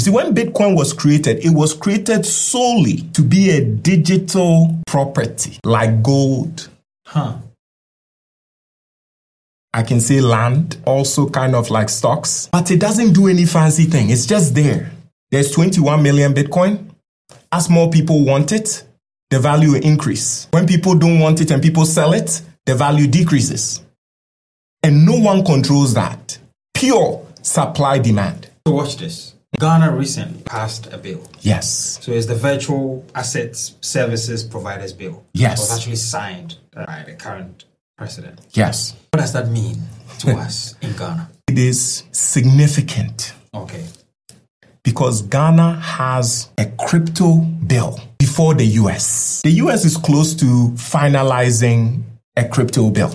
You see, when Bitcoin was created, it was created solely to be a digital property like gold. I can say land, also kind of like stocks, but it doesn't do any fancy thing. It's just there. There's 21 million Bitcoin. As more people want it, the value will increase. When people don't want it and people sell it, the value decreases. And no one controls that. Pure supply demand. So watch this. Ghana recently passed a bill. Yes. So it's the Virtual Assets Services Providers Bill. Yes. It was actually signed by the current president. Yes. What does that mean to us in Ghana? It is significant. Okay. Because Ghana has a crypto bill before the US. The US is close to finalizing a crypto bill.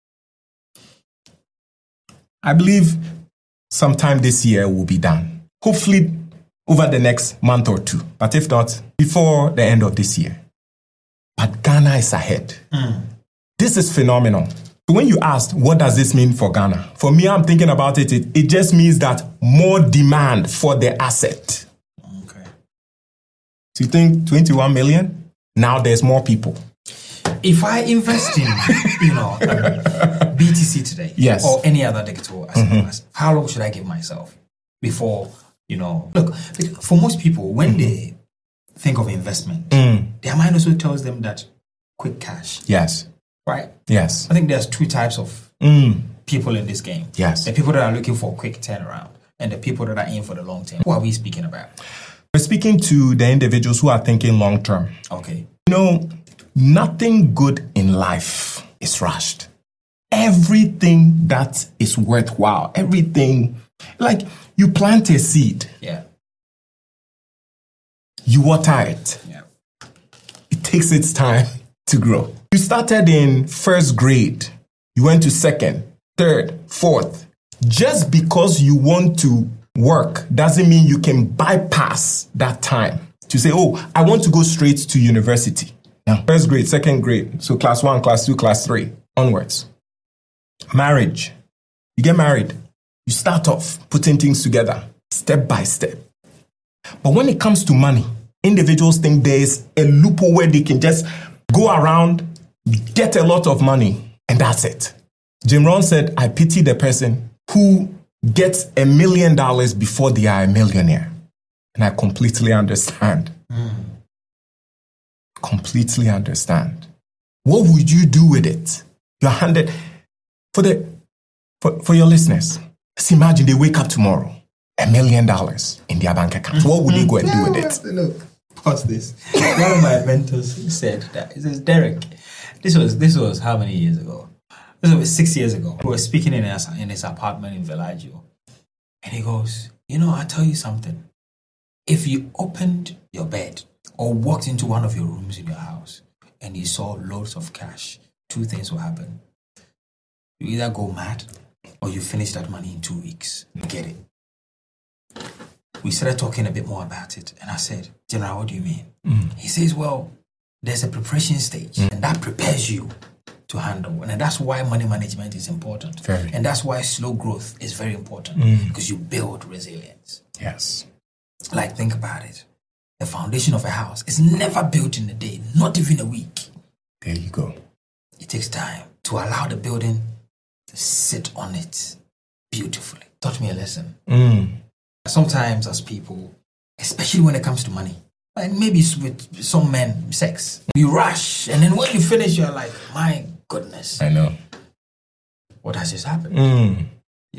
I believe sometime this year will be done. Hopefully over the next month or two. But if not, before the end of this year. But Ghana is ahead. This is phenomenal. So when you asked, what does this mean for Ghana? For me, I'm thinking about it. It just means that more demand for the asset. Okay. So you think 21 million? Now there's more people. If I invest in, BTC today, yes, or any other digital asset class, how long should I give myself before, look, for most people, when they think of investment, their mind also tells them that quick cash. Yes. Right? Yes. I think there's two types of people in this game. Yes. The people that are looking for a quick turnaround and the people that are in for the long term. Who are we speaking about? We're speaking to the individuals who are thinking long term. Okay. Nothing good in life is rushed. Everything that is worthwhile, everything, like you plant a seed. Yeah. You water it. Yeah. It takes its time to grow. You started in first grade. You went to second, third, fourth. Just because you want to work doesn't mean you can bypass that time to say, oh, I want to go straight to university. Now, first grade, second grade. So class 1, class 2, class 3, onwards. Marriage. You get married. You start off putting things together, step by step. But when it comes to money, individuals think there's a loophole where they can just go around, get a lot of money, and that's it. Jim Rohn said, I pity the person who gets $1 million before they are a millionaire. And I completely understand. Completely understand. What would you do with it? You're handed for your listeners. Let's imagine they wake up tomorrow, $1 million in their bank account. What would they go and do with it? Look, pause this. One of my mentors said that. He says, Derek, this was how many years ago? This was 6 years ago. We were speaking in his apartment in Villaggio. And he goes, I'll tell you something. If you opened your bed or walked into one of your rooms in your house and you saw loads of cash, two things will happen. You either go mad or you finish that money in 2 weeks. Get it. We started talking a bit more about it. And I said, General, what do you mean? He says, well, there's a preparation stage and that prepares you to handle. And that's why money management is important. Very. And that's why slow growth is very important because you build resilience. Yes. Like, think about it. The foundation of a house is never built in a day, not even a week. There you go. It takes time to allow the building to sit on it beautifully. Taught me a lesson. Sometimes as people, especially when it comes to money, and maybe with some men, sex, you rush, and then when you finish, you're like, my goodness. I know. What has just happened?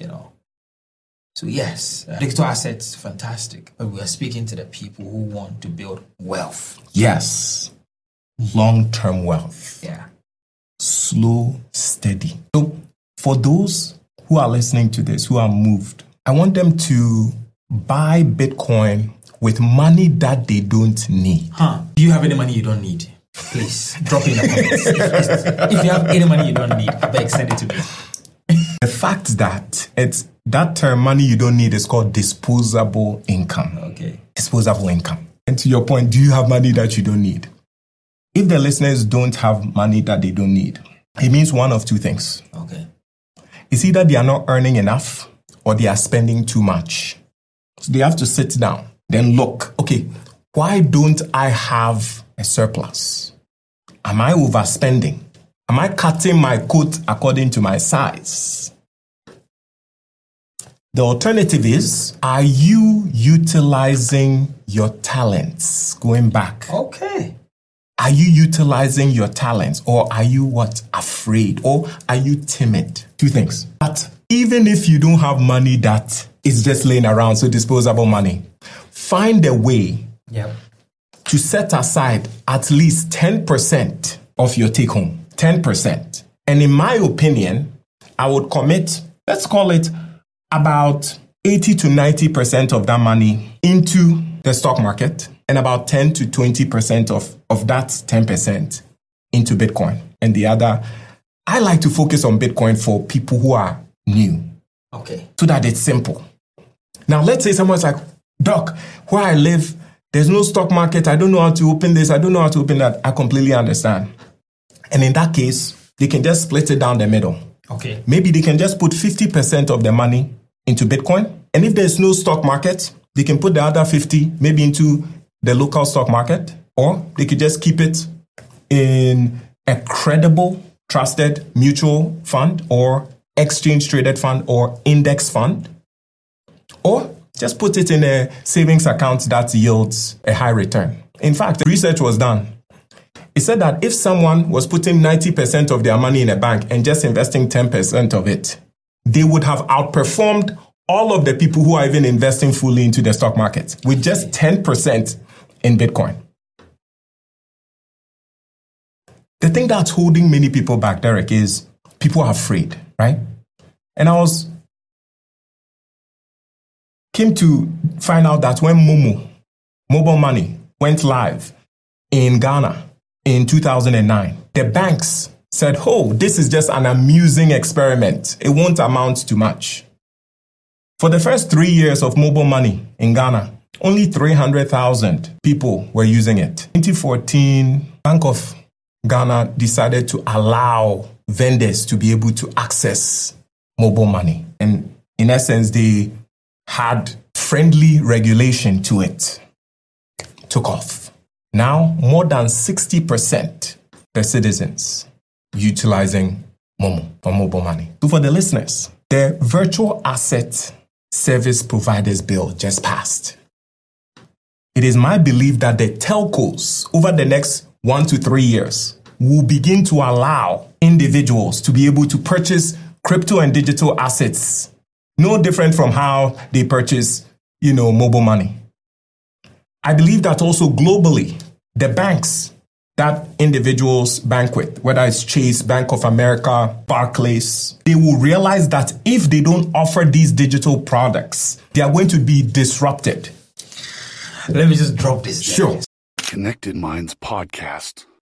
So yes, digital assets, fantastic. But we are speaking to the people who want to build wealth. Yes. Long-term wealth. Yeah. Slow, steady. So for those who are listening to this, who are moved, I want them to buy Bitcoin with money that they don't need. Do you have any money you don't need? Please drop it in the comments. If you have any money you don't need, I beg, send it to me. The fact that that term money you don't need is called disposable income. Okay. Disposable income. And to your point, do you have money that you don't need? If the listeners don't have money that they don't need, it means one of two things. Okay. It's either they are not earning enough or they are spending too much. So they have to sit down, then look, okay, why don't I have a surplus? Am I overspending? Am I cutting my coat according to my size? The alternative is, are you utilizing your talents? Going back. Okay. Are you utilizing your talents, or are you what? Afraid, or are you timid? Two things. But even if you don't have money that is just laying around, so disposable money, find a way to set aside at least 10% of your take home. 10%. And in my opinion, I would commit, let's call it about 80 to 90% of that money into the stock market, and about 10 to 20% of that 10% into Bitcoin. And the other, I like to focus on Bitcoin for people who are new. Okay. So that it's simple. Now, let's say someone's like, Doc, where I live, there's no stock market. I don't know how to open this. I don't know how to open that. I completely understand. And in that case, they can just split it down the middle. Okay. Maybe they can just put 50% of their money into Bitcoin. And if there's no stock market, they can put the other 50 maybe into the local stock market, or they could just keep it in a credible, trusted mutual fund or exchange traded fund or index fund, or just put it in a savings account that yields a high return. In fact, research was done. It said that if someone was putting 90% of their money in a bank and just investing 10% of it, they would have outperformed all of the people who are even investing fully into the stock market with just 10% in Bitcoin. The thing that's holding many people back, Derek, is people are afraid, right? And I came to find out that when mobile money, went live in Ghana in 2009, the banks said, oh, this is just an amusing experiment. It won't amount to much. For the first 3 years of mobile money in Ghana, only 300,000 people were using it. In 2014, Bank of Ghana decided to allow vendors to be able to access mobile money. And in essence, they had friendly regulation to it. Took off. Now, more than 60% the citizens utilizing Momo for mobile money. So for the listeners, the virtual asset service providers bill just passed. It is my belief that the telcos over the next 1 to 3 years will begin to allow individuals to be able to purchase crypto and digital assets, no different from how they purchase, mobile money. I believe that also globally, the banks that individuals bank with, whether it's Chase, Bank of America, Barclays, they will realize that if they don't offer these digital products, they are going to be disrupted. Let me just drop this. Sure. Connected Minds Podcast.